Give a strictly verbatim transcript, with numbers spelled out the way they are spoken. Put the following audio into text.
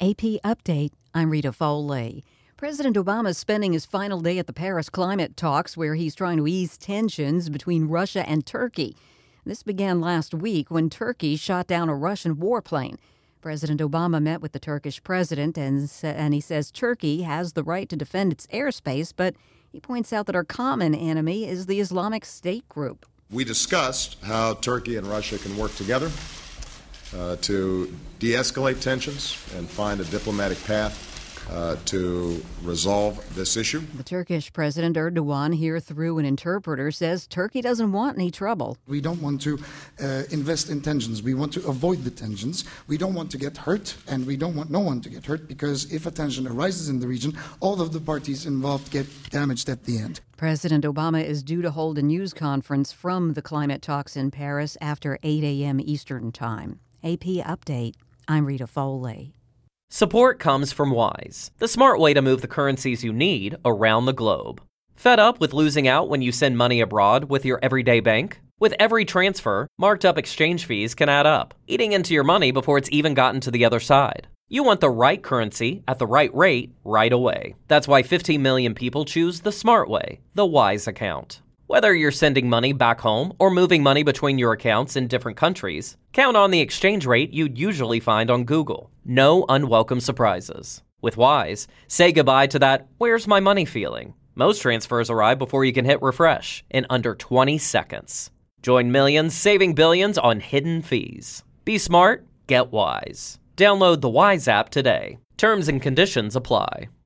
A P Update, I'm Rita Foley. President Obama is spending his final day at the Paris climate talks where he's trying to ease tensions between Russia and Turkey. This began last week when Turkey shot down a Russian warplane. President Obama met with the Turkish president and, and he says Turkey has the right to defend its airspace, but he points out that our common enemy is the Islamic State group. We discussed how Turkey and Russia can work together uh, to de-escalate tensions and find a diplomatic path uh, to resolve this issue. The Turkish President Erdogan, here through an interpreter, says Turkey doesn't want any trouble. We don't want to uh, invest in tensions. We want to avoid the tensions. We don't want to get hurt, and we don't want no one to get hurt, because if a tension arises in the region, all of the parties involved get damaged at the end. President Obama is due to hold a news conference from the climate talks in Paris after eight a.m. Eastern Time. A P Update, I'm Rita Foley. Support comes from Wise, the smart way to move the currencies you need around the globe. Fed up with losing out when you send money abroad with your everyday bank? With every transfer, marked up exchange fees can add up, eating into your money before it's even gotten to the other side. You want the right currency at the right rate right away. That's why fifteen million people choose the smart way, the Wise account. Whether you're sending money back home or moving money between your accounts in different countries, count on the exchange rate you'd usually find on Google. No unwelcome surprises. With Wise, say goodbye to that "where's my money" feeling. Most transfers arrive before you can hit refresh in under twenty seconds. Join millions saving billions on hidden fees. Be smart, get Wise. Download the Wise app today. Terms and conditions apply.